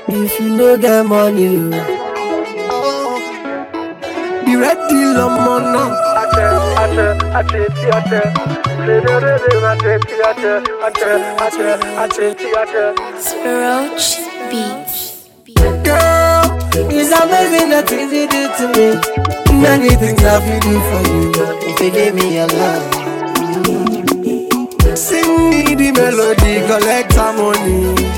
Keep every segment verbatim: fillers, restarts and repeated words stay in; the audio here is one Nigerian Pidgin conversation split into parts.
if you no get money. The red deal on money. Roach Beats. Girl, it's amazing the things you do to me. Many things I feel do for you. If you give me your love, Sing me the melody, collect some money.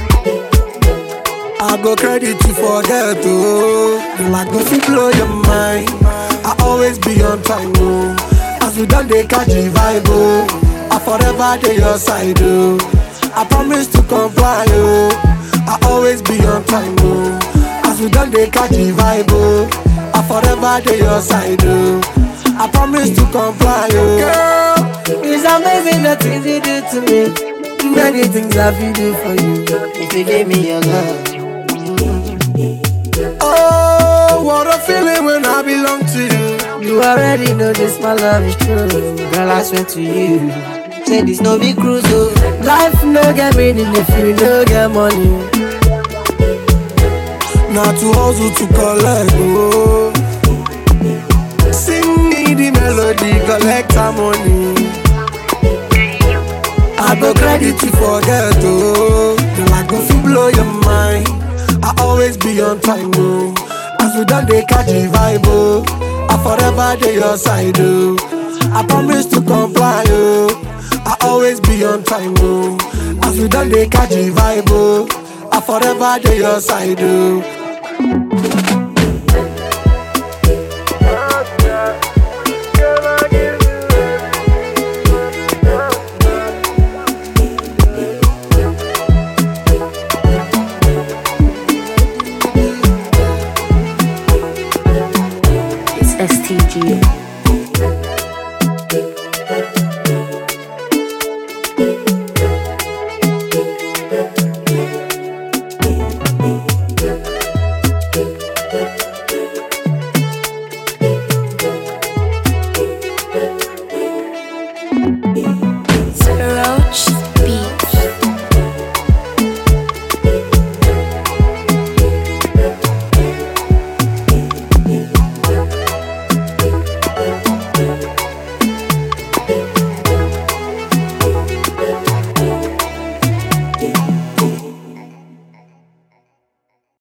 I go credit you for that, oh. Girl, I go fit blow your mind. I always be on time, oh. As we done, they catch the vibe, oh. I forever dey your side, oh. I promise to comply, oh. I always be on time, oh. As we done, they catch the vibe, oh. I forever dey your side, oh. I promise to comply, oh. girl, it's amazing the things you do to me. Many things I feel do for you. If you give me your love. Oh, what a feeling when I belong to you. You already know this, my love is true. Girl, I swear to you. Say this no be cruise, oh. Life no get meaning if you no get money. Not to hustle to collect, oh. Sing me the melody, collect our money. I go credit you for that, oh. Girl, I go feel blow your mind. I always be on time, oh. As we done, they catch the vibe, oh. I forever dey your side, oh. I promise to comply, oh. I always be on time, oh. As we done, they catch the vibe, oh. I forever dey your side, oh.